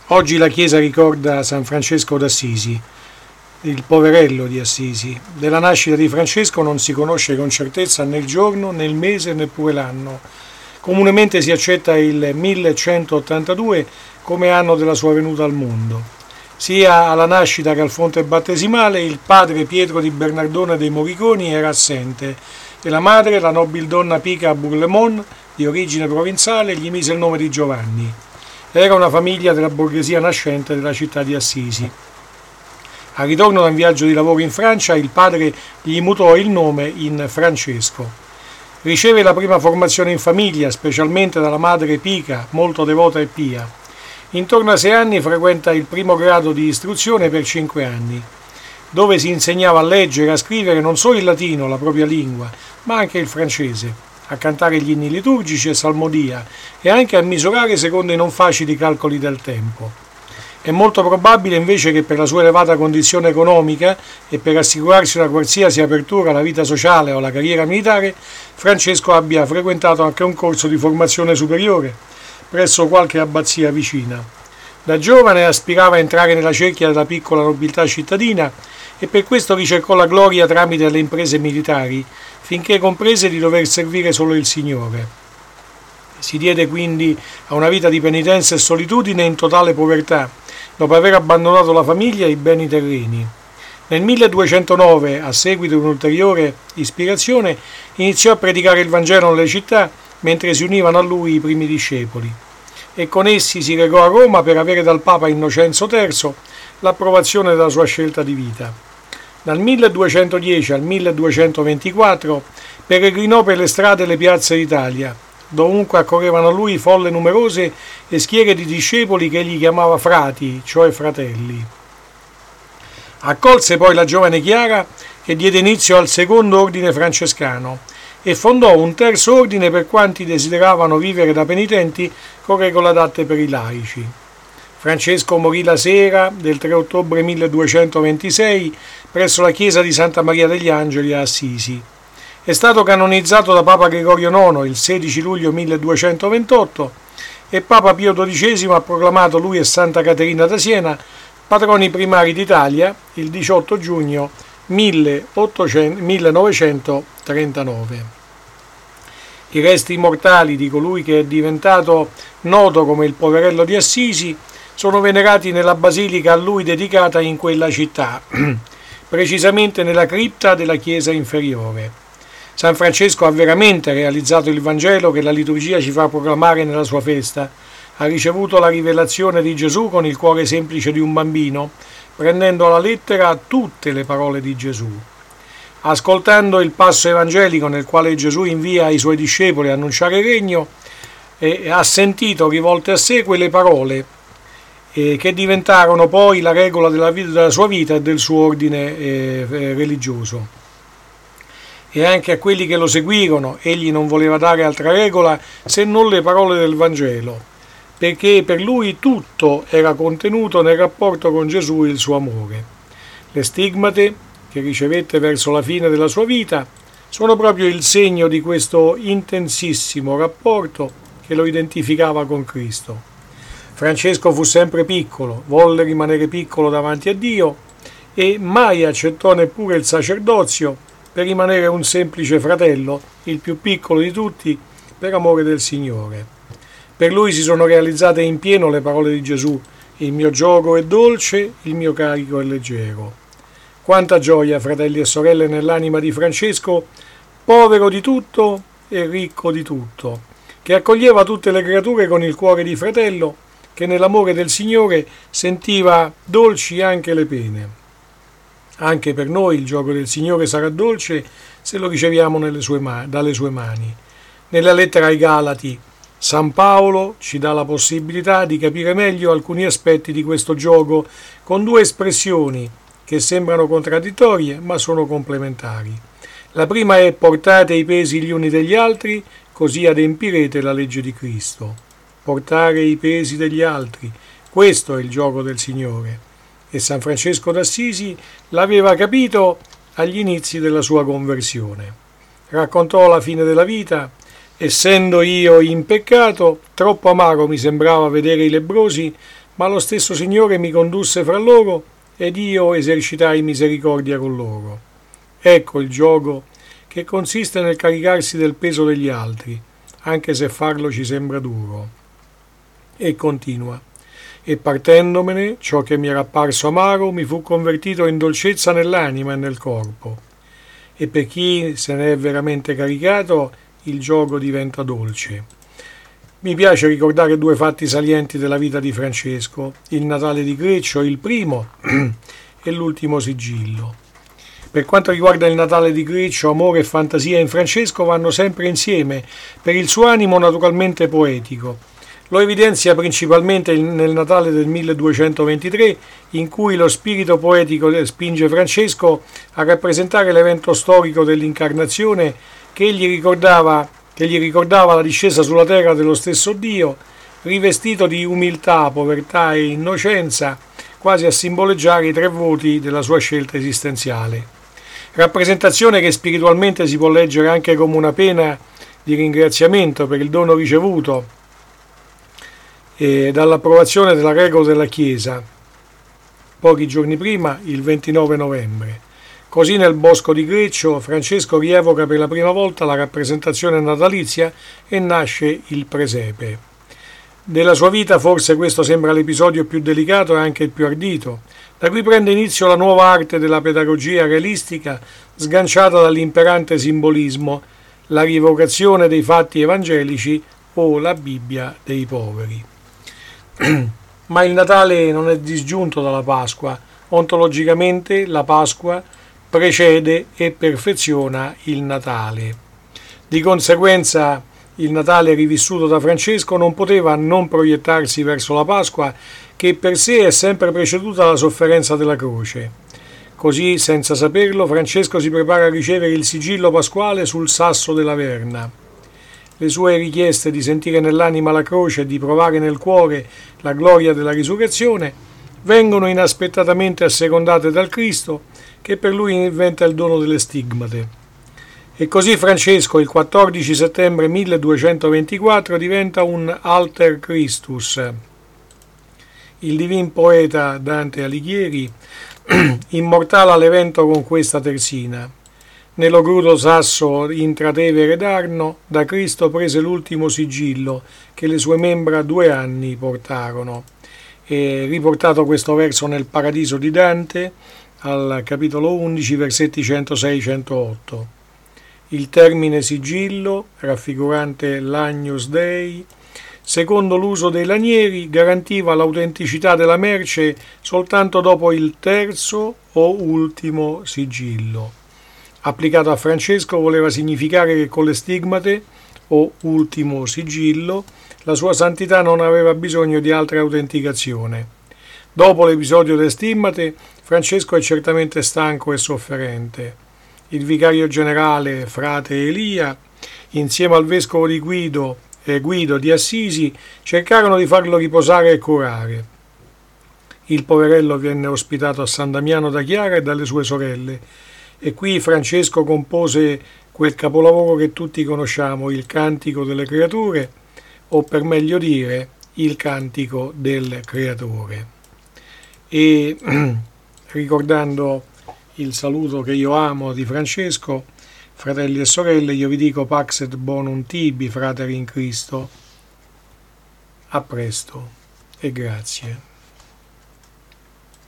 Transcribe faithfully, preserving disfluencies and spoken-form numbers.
Oggi la Chiesa ricorda San Francesco d'Assisi, il poverello di Assisi. Della nascita di Francesco non si conosce con certezza né il giorno, né il mese, neppure l'anno. Comunemente si accetta il millecentottantadue come anno della sua venuta al mondo. Sia alla nascita che al fonte battesimale il padre Pietro di Bernardone dei Moriconi era assente e la madre, la nobildonna Pica Bourlemont, di origine provenzale, gli mise il nome di Giovanni. Era una famiglia della borghesia nascente della città di Assisi. Al ritorno da un viaggio di lavoro in Francia, il padre gli mutò il nome in Francesco. Riceve la prima formazione in famiglia, specialmente dalla madre Pica, molto devota e pia. Intorno a sei anni frequenta il primo grado di istruzione per cinque anni, dove si insegnava a leggere e a scrivere non solo il latino, la propria lingua, ma anche il francese, a cantare gli inni liturgici e salmodia e anche a misurare secondo i non facili calcoli del tempo. È molto probabile invece che per la sua elevata condizione economica e per assicurarsi una qualsiasi apertura alla vita sociale o alla carriera militare, Francesco abbia frequentato anche un corso di formazione superiore presso qualche abbazia vicina. Da giovane aspirava a entrare nella cerchia della piccola nobiltà cittadina e per questo ricercò la gloria tramite le imprese militari, finché comprese di dover servire solo il Signore. Si diede quindi a una vita di penitenza e solitudine in totale povertà, dopo aver abbandonato la famiglia e i beni terreni. Nel milleduecentonove, a seguito di un'ulteriore ispirazione, iniziò a predicare il Vangelo nelle città, mentre si univano a lui i primi discepoli. E con essi si recò a Roma per avere dal Papa Innocenzo terzo l'approvazione della sua scelta di vita. Dal milleduecentodieci al milleduecentoventiquattro peregrinò per le strade e le piazze d'Italia. Dovunque accorrevano a lui folle numerose e schiere di discepoli che egli chiamava frati, cioè fratelli. Accolse poi la giovane Chiara e diede inizio al secondo ordine francescano e fondò un terzo ordine per quanti desideravano vivere da penitenti con regole adatte per i laici. Francesco morì la sera del tre ottobre milleduecentoventisei presso la chiesa di Santa Maria degli Angeli a Assisi. È stato canonizzato da Papa Gregorio nono il sedici luglio milleduecentoventotto e Papa Pio dodicesimo ha proclamato lui e Santa Caterina da Siena patroni primari d'Italia il diciotto giugno millenovecentotrentanove. I resti mortali di colui che è diventato noto come il poverello di Assisi sono venerati nella basilica a lui dedicata in quella città, precisamente nella cripta della chiesa inferiore. San Francesco ha veramente realizzato il Vangelo che la liturgia ci fa proclamare nella sua festa. Ha ricevuto la rivelazione di Gesù con il cuore semplice di un bambino, prendendo alla lettera tutte le parole di Gesù. Ascoltando il passo evangelico nel quale Gesù invia i suoi discepoli a annunciare il regno, e ha sentito rivolte a sé quelle parole eh, che diventarono poi la regola della, vita, della sua vita e del suo ordine eh, religioso. E anche a quelli che lo seguirono egli non voleva dare altra regola se non le parole del Vangelo, perché per lui tutto era contenuto nel rapporto con Gesù e il suo amore. Le stigmate che ricevette verso la fine della sua vita sono proprio il segno di questo intensissimo rapporto che lo identificava con Cristo. Francesco fu sempre piccolo, volle rimanere piccolo davanti a Dio e mai accettò neppure il sacerdozio per rimanere un semplice fratello, il più piccolo di tutti, per amore del Signore. Per lui si sono realizzate in pieno le parole di Gesù: il mio giogo è dolce, il mio carico è leggero. Quanta gioia, fratelli e sorelle, nell'anima di Francesco, povero di tutto e ricco di tutto, che accoglieva tutte le creature con il cuore di fratello, che nell'amore del Signore sentiva dolci anche le pene. Anche per noi il gioco del Signore sarà dolce se lo riceviamo nelle sue man- dalle sue mani. Nella lettera ai Galati, San Paolo ci dà la possibilità di capire meglio alcuni aspetti di questo gioco con due espressioni che sembrano contraddittorie ma sono complementari. La prima è: portate i pesi gli uni degli altri, così adempirete la legge di Cristo. Portare i pesi degli altri, questo è il gioco del Signore. E San Francesco d'Assisi l'aveva capito agli inizi della sua conversione. Raccontò la fine della vita: essendo io in peccato, troppo amaro mi sembrava vedere i lebbrosi ma lo stesso Signore mi condusse fra loro ed io esercitai misericordia con loro. Ecco il gioco che consiste nel caricarsi del peso degli altri, anche se farlo ci sembra duro. E continua. E partendomene, ciò che mi era apparso amaro mi fu convertito in dolcezza nell'anima e nel corpo. E per chi se ne è veramente caricato, il gioco diventa dolce. Mi piace ricordare due fatti salienti della vita di Francesco, il Natale di Greccio, il primo, e l'ultimo sigillo. Per quanto riguarda il Natale di Greccio, amore e fantasia in Francesco vanno sempre insieme, per il suo animo naturalmente poetico. Lo evidenzia principalmente nel Natale del milleduecentoventitré, in cui lo spirito poetico spinge Francesco a rappresentare l'evento storico dell'incarnazione che gli ricordava, che gli ricordava la discesa sulla terra dello stesso Dio, rivestito di umiltà, povertà e innocenza, quasi a simboleggiare i tre voti della sua scelta esistenziale. Rappresentazione che spiritualmente si può leggere anche come una pena di ringraziamento per il dono ricevuto e dall'approvazione della regola della Chiesa pochi giorni prima, il ventinove novembre. Così nel bosco di Greccio Francesco rievoca per la prima volta la rappresentazione natalizia e nasce il presepe. Della sua vita forse questo sembra l'episodio più delicato e anche il più ardito, da cui prende inizio la nuova arte della pedagogia realistica sganciata dall'imperante simbolismo, la rievocazione dei fatti evangelici o la Bibbia dei poveri. Ma il Natale non è disgiunto dalla Pasqua. Ontologicamente la Pasqua precede e perfeziona il Natale. Di conseguenza il Natale rivissuto da Francesco non poteva non proiettarsi verso la Pasqua, che per sé è sempre preceduta dalla sofferenza della croce. Così, senza saperlo, Francesco si prepara a ricevere il sigillo pasquale sul sasso della Verna. Le sue richieste di sentire nell'anima la croce e di provare nel cuore la gloria della risurrezione vengono inaspettatamente assecondate dal Cristo, che per lui inventa il dono delle stigmate. E così Francesco il quattordici settembre milleduecentoventiquattro diventa un Alter Christus. Il divin poeta Dante Alighieri immortala l'evento con questa terzina. Nello grudo sasso intra Tevere ed Arno, da Cristo prese l'ultimo sigillo che le sue membra due anni portarono. E riportato questo verso nel Paradiso di Dante, al capitolo undici, versetti centosei centootto. Il termine sigillo, raffigurante l'Agnus Dei, secondo l'uso dei lanieri, garantiva l'autenticità della merce soltanto dopo il terzo o ultimo sigillo. Applicato a Francesco voleva significare che con le stigmate, o ultimo sigillo, la sua santità non aveva bisogno di altra autenticazione. Dopo l'episodio delle stigmate, Francesco è certamente stanco e sofferente. Il vicario generale, frate Elia, insieme al vescovo di Guido e Guido di Assisi, cercarono di farlo riposare e curare. Il poverello venne ospitato a San Damiano da Chiara e dalle sue sorelle, e qui Francesco compose quel capolavoro che tutti conosciamo, il Cantico delle Creature, o per meglio dire, il Cantico del Creatore. E ricordando il saluto che io amo di Francesco, fratelli e sorelle, io vi dico Pax et Bonum Tibi, frateri in Cristo. A presto e grazie.